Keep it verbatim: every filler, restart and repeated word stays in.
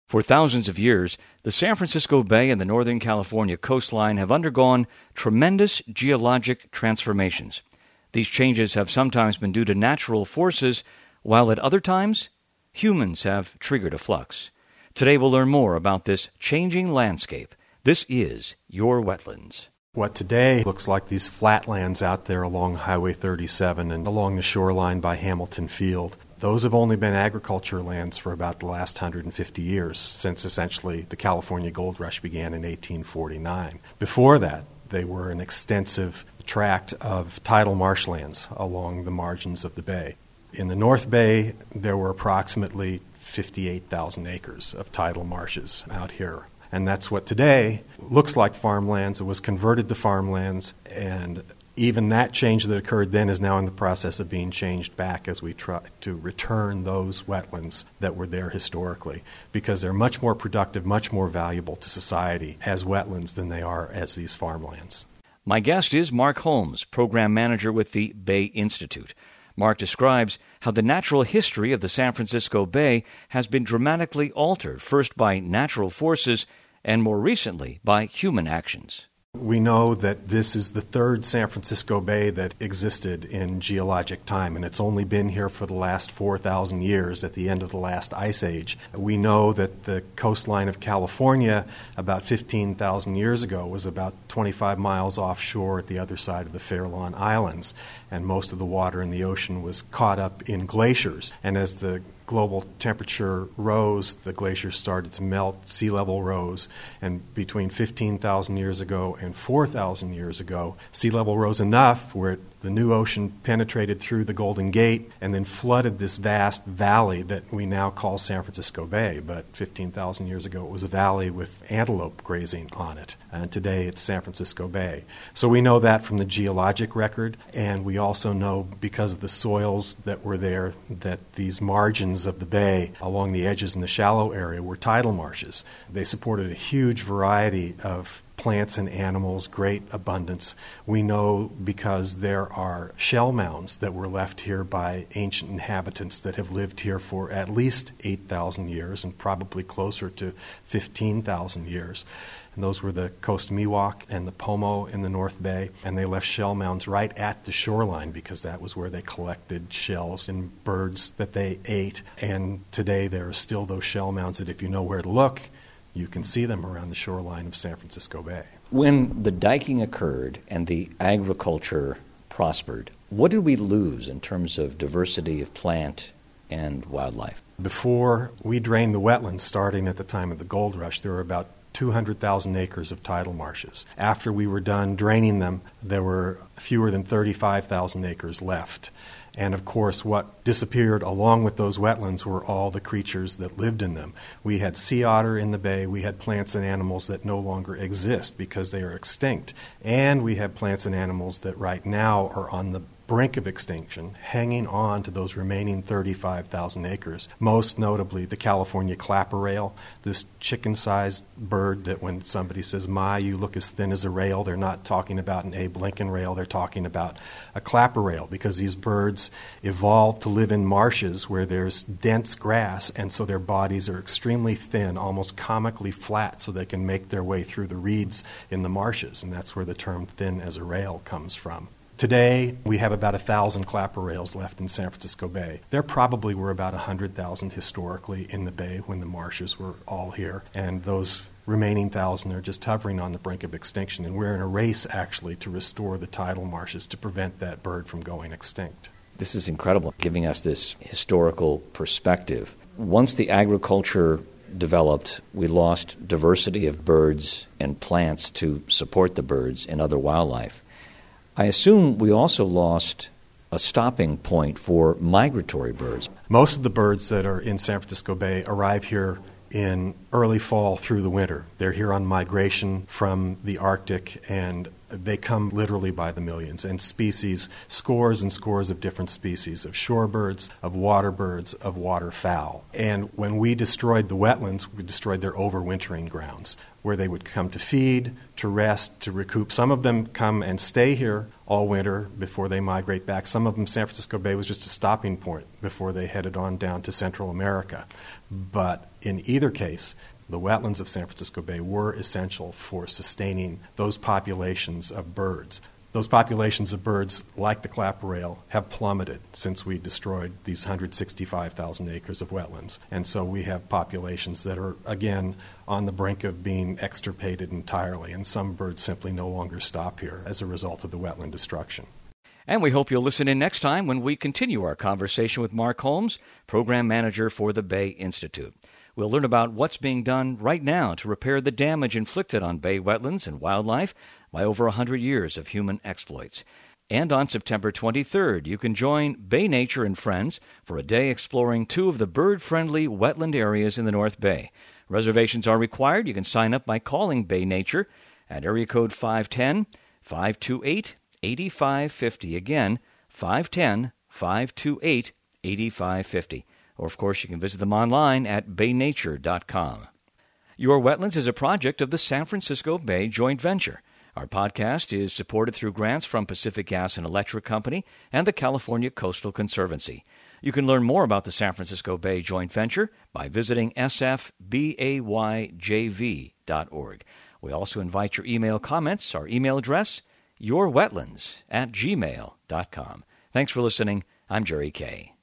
For thousands of years, the San Francisco Bay and the Northern California coastline have undergone tremendous geologic transformations. These changes have sometimes been due to natural forces, while at other times, humans have triggered a flux. Today we'll learn more about this changing landscape. This is Your Wetlands. What today looks like these flatlands out there along Highway thirty-seven and along the shoreline by Hamilton Field, those have only been agriculture lands for about the last one hundred fifty years, since essentially the California Gold Rush began in eighteen forty-nine. Before that, they were an extensive tract of tidal marshlands along the margins of the bay. In the North Bay, there were approximately fifty-eight thousand acres of tidal marshes out here. And that's what today looks like farmlands. It was converted to farmlands, and even that change that occurred then is now in the process of being changed back as we try to return those wetlands that were there historically, because they're much more productive, much more valuable to society as wetlands than they are as these farmlands. My guest is Mark Holmes, Program Manager with the Bay Institute. Mark describes how the natural history of the San Francisco Bay has been dramatically altered, first by natural forces and more recently by human actions. We know that this is the third San Francisco Bay that existed in geologic time, and it's only been here for the last four thousand years at the end of the last ice age. We know that the coastline of California about fifteen thousand years ago was about twenty-five miles offshore at the other side of the Farallon Islands, and most of the water in the ocean was caught up in glaciers. And as the global temperature rose, the glaciers started to melt, sea level rose, and between fifteen thousand years ago and four thousand years ago, sea level rose enough where it, the new ocean penetrated through the Golden Gate and then flooded this vast valley that we now call San Francisco Bay. But fifteen thousand years ago, it was a valley with antelope grazing on it, and today it's San Francisco Bay. So we know that from the geologic record, and we also know because of the soils that were there that these margins of the bay along the edges in the shallow area were tidal marshes. They supported a huge variety of plants and animals, great abundance. We know because there are shell mounds that were left here by ancient inhabitants that have lived here for at least eight thousand years and probably closer to fifteen thousand years. And those were the Coast Miwok and the Pomo in the North Bay, and they left shell mounds right at the shoreline because that was where they collected shells and birds that they ate. And today there are still those shell mounds that if you know where to look, you can see them around the shoreline of San Francisco Bay. When the diking occurred and the agriculture prospered, what did we lose in terms of diversity of plant and wildlife? Before we drained the wetlands, starting at the time of the gold rush, there were about two hundred thousand acres of tidal marshes. After we were done draining them, there were fewer than thirty-five thousand acres left. And of course, what disappeared along with those wetlands were all the creatures that lived in them. We had sea otter in the bay, we had plants and animals that no longer exist because they are extinct, and we have plants and animals that right now are on the brink of extinction, hanging on to those remaining thirty-five thousand acres, most notably the California clapper rail, this chicken-sized bird that when somebody says, "My, you look as thin as a rail," they're not talking about an Abe Lincoln rail, they're talking about a clapper rail, because these birds evolved to live in marshes where there's dense grass, and so their bodies are extremely thin, almost comically flat, so they can make their way through the reeds in the marshes, and that's where the term thin as a rail comes from. Today, we have about one thousand clapper rails left in San Francisco Bay. There probably were about one hundred thousand historically in the bay when the marshes were all here, and those remaining one thousand are just hovering on the brink of extinction, and we're in a race, actually, to restore the tidal marshes to prevent that bird from going extinct. This is incredible, giving us this historical perspective. Once the agriculture developed, we lost diversity of birds and plants to support the birds and other wildlife. I assume we also lost a stopping point for migratory birds. Most of the birds that are in San Francisco Bay arrive here in early fall through the winter. They're here on migration from the Arctic, and they come literally by the millions. And species, scores and scores of different species of shorebirds, of water birds, of waterfowl. And when we destroyed the wetlands, we destroyed their overwintering grounds, where they would come to feed, to rest, to recoup. Some of them come and stay here all winter before they migrate back. Some of them, San Francisco Bay was just a stopping point before they headed on down to Central America. But In either case, the wetlands of San Francisco Bay were essential for sustaining those populations of birds. Those populations of birds, like the clapper rail, have plummeted since we destroyed these one hundred sixty-five thousand acres of wetlands. And so we have populations that are, again, on the brink of being extirpated entirely, and some birds simply no longer stop here as a result of the wetland destruction. And we hope you'll listen in next time when we continue our conversation with Mark Holmes, Program Manager for the Bay Institute. We'll learn about what's being done right now to repair the damage inflicted on bay wetlands and wildlife by over one hundred years of human exploits. And on September twenty-third, you can join Bay Nature and Friends for a day exploring two of the bird-friendly wetland areas in the North Bay. Reservations are required. You can sign up by calling Bay Nature at area code five one zero, five two eight, eight five five zero. Again, five one zero, five two eight, eight five five zero. Or, of course, you can visit them online at bay nature dot com. Your Wetlands is a project of the San Francisco Bay Joint Venture. Our podcast is supported through grants from Pacific Gas and Electric Company and the California Coastal Conservancy. You can learn more about the San Francisco Bay Joint Venture by visiting s f bay j v dot org. We also invite your email comments. Our email address, your wetlands at gmail dot com. Thanks for listening. I'm Jerry Kay.